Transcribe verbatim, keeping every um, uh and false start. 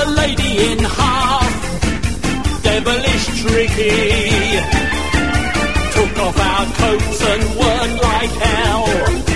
a lady in half, devilish tricky. Took off our coats and worked like hell.